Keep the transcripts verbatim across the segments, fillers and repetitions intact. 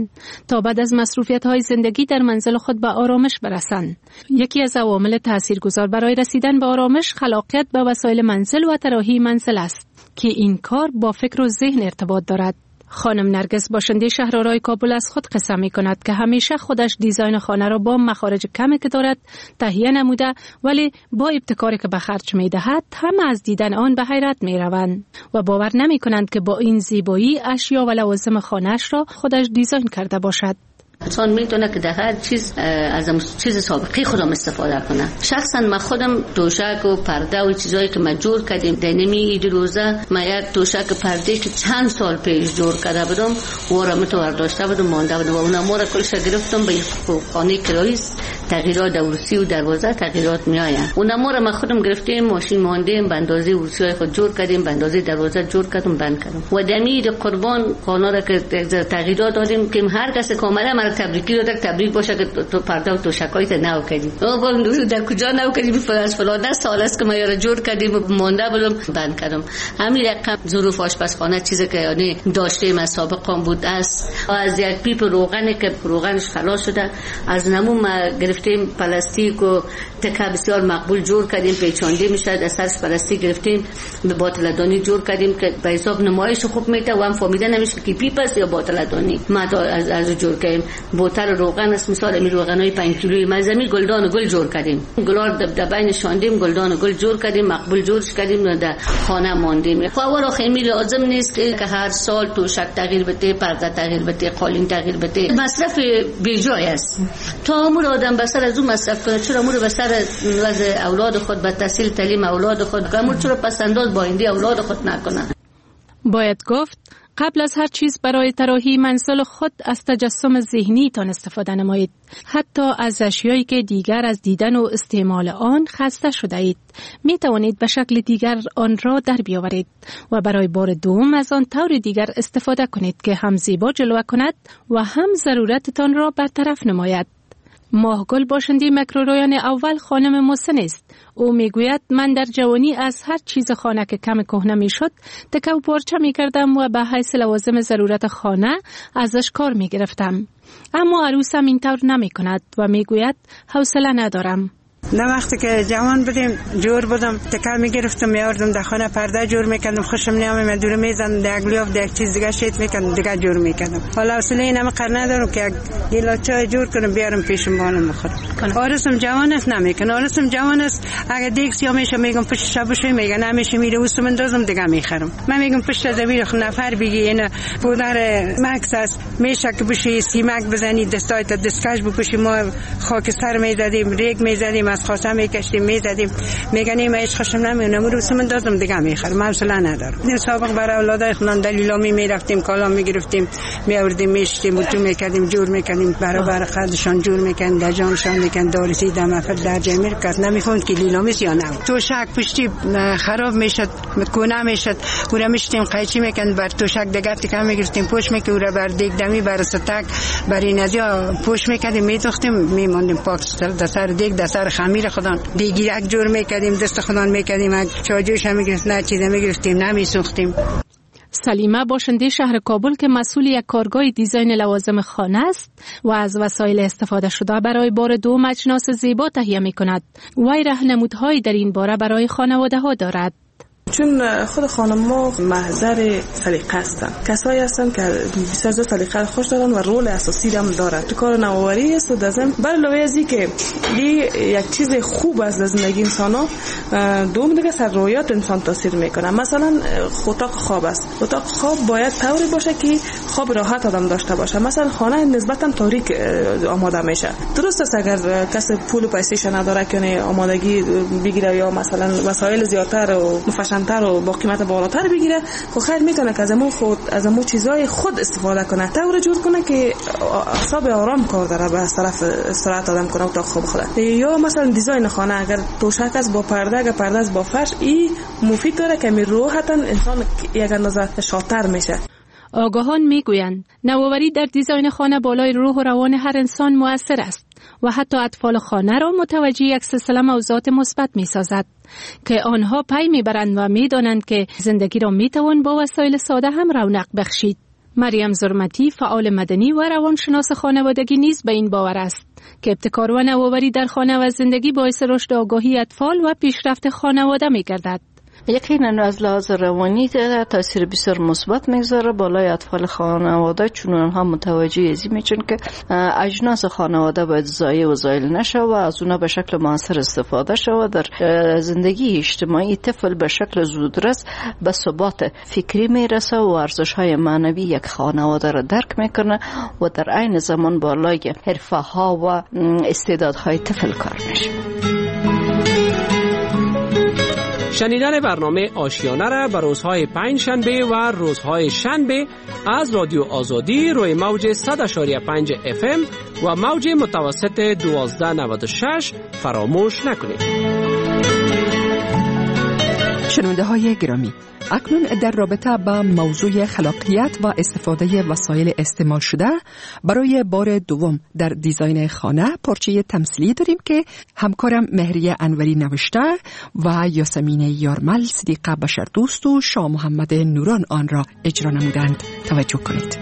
کنند تا بعد از مصروفیت‌های زندگی در منزل خود به آرامش برسند. یکی از عوامل تاثیرگذار برای رسیدن به آرامش خلاقیت به وسایل منزل و طراحی منزل است که این کار با فکر و ذهن ارتباط دارد. خانم نرگس باشنده شهرآرای کابل از خود قصه می کند که همیشه خودش دیزاین خانه را با مخارج کمی که دارد تهیه نموده، ولی با ابتکاری که به خرج می دهد همه از دیدن آن به حیرت می روند و باور نمی کنند که با این زیبایی اشیا و لوازم خانه‌اش را خودش دیزاین کرده باشد. انسان میتونه که در هر چیز از چیز سابقه خودم استفاده کنه. شخصا من خودم توشک و پرده و چیزایی که ما جور کردیم در نمی ایدی روزه، ما یک توشک پرده که چند سال پیش جور کرده بودم و را متوار داشته بودم مانده بودم و اونم را کلش گرفتم به خانه کرایی. تغییرات در ورسی و دروازه تغییرات می آید. اونم را ما خودم گرفتیم، ماشین ماندیم، به اندازه ورسی های خود جور کردیم، به اندازه دروازه جور کردم، بند کردم و دمید قربان خانه را که تغییرات دادیم که هر کس که اومده تبریکی داد تبریک باشه که تو پرده و توشکایت نو کردی. او گفتم در کجا نو کردی؟ از فلان سال است که ما یارو جور کردیم مونده بودم بند کردم. همین رقم ظروف آشپزخانه چیزی که یعنی داشتیم از سابقم بود است. از یک پیپ روغنی که روغنش خلاص شده از نمون ما گرفتیم پلاستیک و تکه بسیار مقبول جور کردیم، پیچانده میشه از سرش پلاستیک گرفتیم به باطلدانی جور کردیم که به حساب نمایش خوب میته و هم فهمیده نمیشه که پیپ است یا باطلدانی. ما از از جور کردیم بوتل روغن است، مثال می روغنای پنج کیلویی مزمی گلدان و گل جور کردیم، گلار دبدبین شاندیم، گلدان و گل جور کردیم، مقبول جورش کردیم در خانه ماندیم. خب اول خیلی لازم نیست که هر سال توشک تغییر بده، پرده تغییر بده، قالین تغییر بده. مصرف بیجای است. تا عمر آدم بسر از اون مصرف کنه، چرا عمر بسر وضع اولاد خود به تحصیل تعلیم اولاد خود عمر چرا پس انداز با آینده اولاد خود نکنه. باید گفت قبل از هر چیز برای طراحی منزل خود از تجسم ذهنی تان استفاده نمایید. حتی از اشیایی که دیگر از دیدن و استعمال آن خسته شده اید می توانید به شکل دیگر آن را در بیاورید و برای بار دوم از آن طور دیگر استفاده کنید که هم زیبا جلوه کند و هم ضرورتتان را برطرف نماید. ماهگل باشنده مکرورویان اول خانم محسن است. او میگوید من در جوانی از هر چیز خانه که کم کهنه میشد تکه و پارچه میکردم و به حیث لوازم ضرورت خانه ازش کار میگرفتم، اما عروسم این طور نمی کند و میگوید حوصله ندارم. نه وقتی که جوان بودیم جور بودم تکر میگرفتم میاردم در خانه پرده جور میکردم، خوشم نیامد من دور میزن در گلیاف در چیز دیگه شیت میکردم دیگه جور میکردم. حالا اصلا اینم قرار ندارم که گلا چای جور کنم بیارم پیشم بانم بخورم. آرزوم جوان است نمیکنه، آرزوم جوان است اگه دیگه سیا میشه میگم پشت شبش میگه نمیشه میره وسم اندازم دیگه میخرم. من میگم پشت زمین خ نفر بگی اینا پودر مکس است میشه که بشی سیمک بزنی دستای تا دستکش بپوشی، ما خاکستر میزدیم ریگ میزدیم از خاصه میکشتیم میزدیم میگنیم ایش خوشم نمیونه مرو سم اندازم دیگه میخرم، حوصله ندارم. این سابق برای اولادای خودم دلیلامی میرفتیم کالا میگرفتیم میآوردیم میشتیم تو میکردیم جور میکردیم برابر خودشان جور میکردیم در جانشان میکردن دارسی دم افر در جمیر کس نمیفهمد که لیلامیس یا نه. توشک پشتی خراب میشد کنه میشد اون میشتیم قیچی میکردیم بر توشک دیگه تکه میگرفتیم پوش میکردیم اون بر دیگ دمی بر ستک بر اینجا پوش میکردیم میدوختیم میموندیم پاک در سر دیگ در سر خمیر خودان دیگیرک جور میکردیم دست خودان میکردیم چاجوش هم میگرفت نه چیزا میگرفتیم نمیسوختیم. سلیمه باشنده شهر کابل که مسئول یک کارگاه دیزاین لوازم خانه است و از وسایل استفاده شده برای بار دوم اجناس زیبا تهیه میکند. وی راهنمودهایی در این باره برای خانواده ها دارد. چون خود خانم‌ها محضر سلیقه هستن، کسایی هستن که بسیار زیاد سلیقه خوش دارن و رول اساسی هم دارن تو کار نوآوری است. در ضمن بر علاوه از این که یک چیز خوب از زندگی انسان‌ها دوم دیگه سر رویات انسان تاثیر میکنه. مثلا اتاق خواب است، اتاق خواب باید طوری باشه که خواب راحت آدم داشته باشه. مثلا خانه نسبتا تاریک آماده میشه، درست است اگر کسی پول و پیسه‌ش نداره که آمادگی بگیره یا مثلا وسایل زیادتر و مفشن‌تر و با قیمت بالاتر بگیره، خب خیر میکنه که از امو خود از امو چیزای خود استفاده کنه، طور جور کنه که اعصاب آرام کار داره به طرف استراحت آدم کنه اتاق خواب خود. یا مثلا دیزاین خانه اگر توشک است با پرده، اگر پرده است با فرش، این مفید داره که می روحتاً انسان یک اندازه شادتر میشه. آگاهان میگویند نوآوری در دیزاین خانه بالای روح و روان هر انسان مؤثر است و حتی اطفال خانه را متوجه یک سلسله موضوعات مثبت می‌سازد که آنها پی می‌برند و می‌دانند که زندگی را می‌توان با وسایل ساده هم رونق بخشید. مریم زرمتی فعال مدنی و روانشناس خانوادگی نیز به این باور است که ابتکار و نوآوری در خانه و زندگی باعث رشد آگاهی اطفال و پیشرفت خانواده می‌گردد. یقینا از لحاظ روانی تاثیر بسیار مثبت میگذاره بالای اطفال خانواده، چون آنها متوجه ازی میشن که اجناس خانواده باید ضایع و زایل نشه و از اونها به شکل موثر استفاده شود. در زندگی اجتماعی طفل به شکل زودرس به ثبات فکری میرسه و ارزش‌های معنوی یک خانواده را درک میکنه و در عین زمان بالای حرفه‌ها و استعدادهای طفل کار میشه. شنیدن برنامه آشیانه را به روزهای پنج شنبه و روزهای شنبه از رادیو آزادی روی موج صد و شش پنج اف ام و موج متوسط دوازده نود و شش فراموش نکنید. شنونده های گرامی، اکنون در رابطه با موضوع خلاقیت و استفاده وسایل استعمال شده برای بار دوم در دیزاین خانه پارچه تمثیلی داریم که همکارم مهریه انوری نوشته و یاسمین یارمل، صدیقه بشردوست و شاه محمد نوران آن را اجرا نمودند. توجه کنید.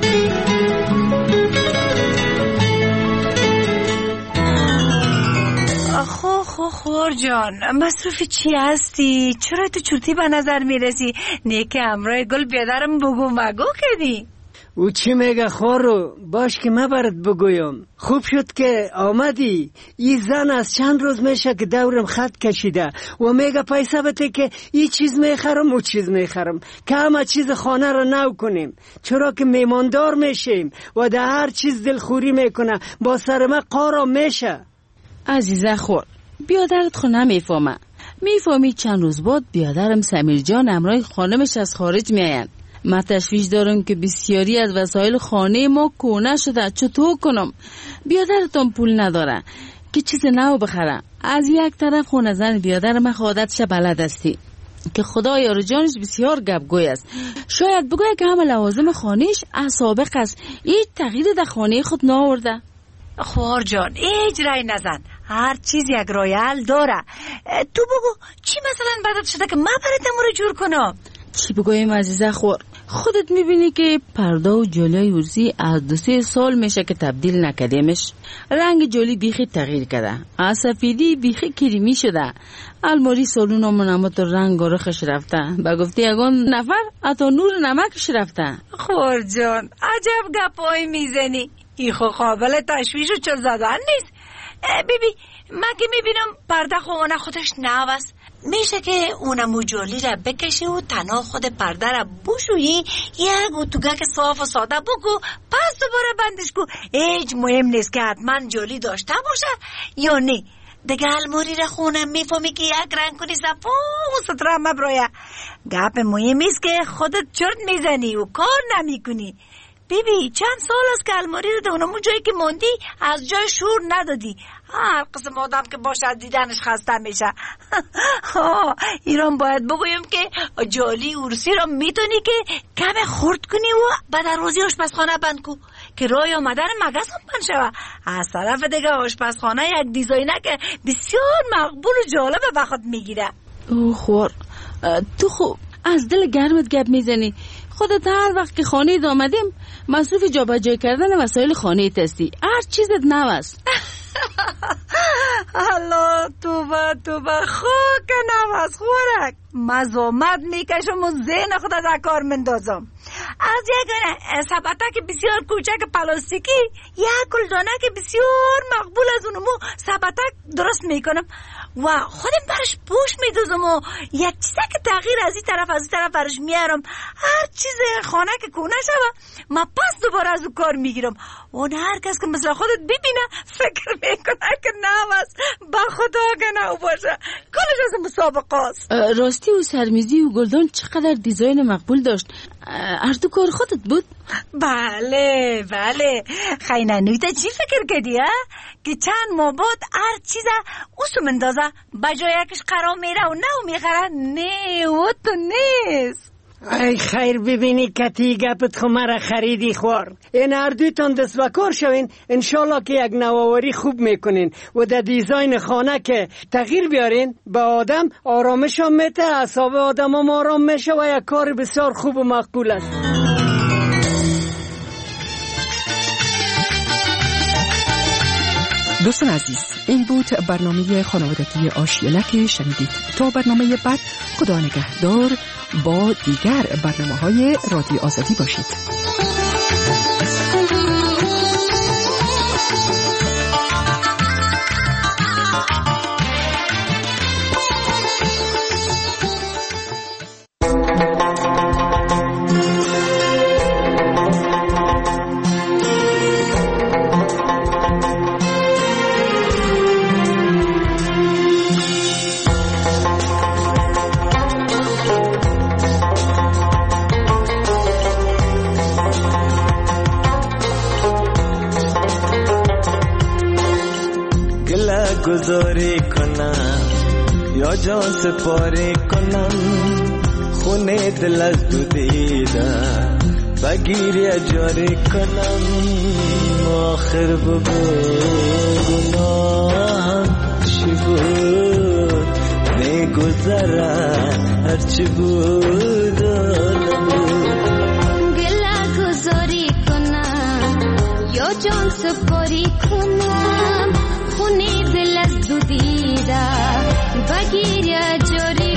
خو خو خور جان، مصروف چی هستی؟ چرا تو چورتی به نظر میرسی؟ نیکه امرای گل بیادرم بگو مگو کردی؟ او چی میگه خورو؟ باش که من برات بگویم. خوب شد که آمدی. این زن از چند روز میشه که دورم خط کشیده و میگه پیسه بده که این چیز میخرم و چیز میخرم که همه چیز خانه را نو کنیم، چرا که میماندار میشیم و در هر چیز دلخوری میکنه. با سر من قارا میشه. عزیزه خور، بیادرت خو نمیفهمه. میفهمی چند روز بعد بیادرم سمیر جان امرای خانمش از خارج میاین. من تشویش دارم که بسیاری از وسایل خانه ما کهنه شده. چطور کنم؟ بیادرتون پول نداره که چیز نو بخره. از یک طرف خونه زن بیادر من عادتش بلد استی که خدا یار جانش بسیار گپگوی است. شاید بگوید که همه لوازم خانهش از سابق است، هیچ تغییری در خانه خود نآورده. خوار جان هیچ رای نزن، هر چیز یک رای حل داره. تو بگو چی مثلا بدت شده که من براتم رو جور کنم؟ چی بگویم عزیزه خور؟ خودت میبینی که پرده و جلوی ورزی از دو سه سال میشه که تبدیل نکردیمش. رنگ جلی بیخی تغییر کرده، از سفیدی بیخی کریمی شده. الماری سالون و منامت رنگ و رخش رفته. با گفتی یگان نفر اتا نور نمکش رفته. خور جان عجب گپایی میزنی، ای خو قابل تشویش و چل زدن نیست. بیبی من که میبینم پرده خونه خودش نو است، میشه که اونمو جولی را بکشی و تنها خود پرده را بشویی، یک اتوگک صاف و ساده بگو پس دوباره بندش کو. هیچ مهم نیست که حتما جولی داشته باشه یا نه. دیگه الماری را خونه میفهمی که یک رنگ کنی صفا و ستره مبرایه. گپ مهم است که خودت چرت میزنی و کار نمی کنی. بیبی چند سال است که الماری رو دونمون جایی که موندی از جای شور ندادی. هر قسم آدم که باشه دیدنش خسته میشه. ایران باید بگویم که جالی ارسی را میتونی که کم خورد کنی و بعد روزی آشپزخانه بند کو که رای آمدن مگس هم بند شوه. از طرف دیگه آشپزخانه یک دیزاینه که بسیار مقبول و جالب به خود میگیره. او خور تو خوب از دل گرمت گپ میزنی. خودت هر وقت که خانه آمدیم مصروف جابجا کردن وسایل خانه هستی. هر چیزت نو است. الله توبه توبه خوک نو است خورک. مزامت میکشم و ذهن خود از کار مندازم. از یک سبتک بسیار کوچک پلاستیکی یک گلدانه که بسیار مقبول از اونمو سبتک درست میکنم و خودم برش پوش میدوزم و یک چیزه که تغییر از این طرف از این طرف برش میارم. هر چیز خانه که کونه شوه من پس دوباره از اون کار میگیرم. اون هر کس که مثل خودت ببینه فکر میکنه که نو است. با خدا که نو باشه کلش از مسابقه است. راستی و سرمیزی و گلدان چقدر دیزاین مقبول داشت. هر دو کار خودت بود؟ بله بله. خیلی نویتا چی فکر کردی ها؟ که چند ماه بعد هر چیزه اوسو مندازه بجای یکش قرار میره و نو میخره. نه و تو نیست. ای خیر ببینی کتی گپت خو مرا خریدی خور. این هر دویتان دست بکار شوین انشالله که یک نوآوری خوب میکنین و در دیزاین خانه که تغییر بیارین به آدم آرامش هم میته، اعصاب آدم هم آرام میشه و یک کار بسیار خوب و مقبول است. دوستان عزیز، این بود برنامه خانوادگی آشیانه که شنیدید. تا برنامه بعد، خدا نگهدار. با دیگر برنامه‌های رادیو آزادی باشید. گذاری کنم یا جان سپاری کنم، خونه دل از دو دیدم بگیری اجاری کنم. آخر بگو گناهم چی بود، میگذرم هرچی بود گله گذاری کنم یا جان سپاری کنم، خونه دل از دو دیده بگیر یا جاری